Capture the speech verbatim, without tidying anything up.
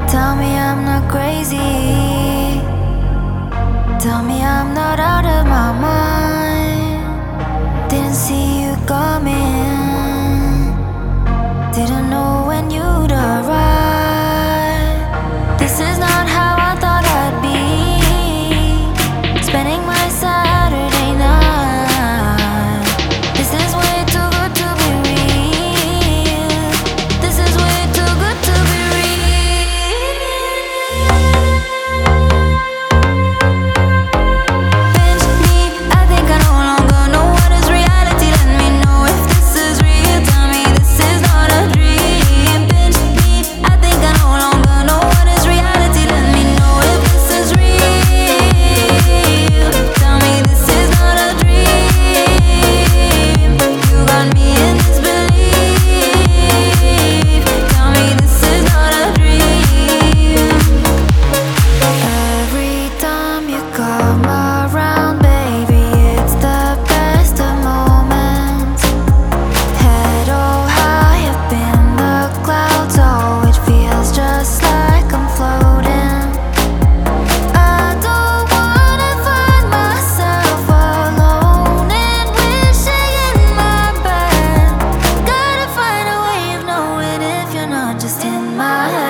Tell me I'm not crazy. Tell me I'm not out of my mind. Didn't see you coming. Didn't know when you'd arrive. This is not how I thought I'd be. Spending my Saturday night. This is way too good to be real. This is way too good to be just in my head.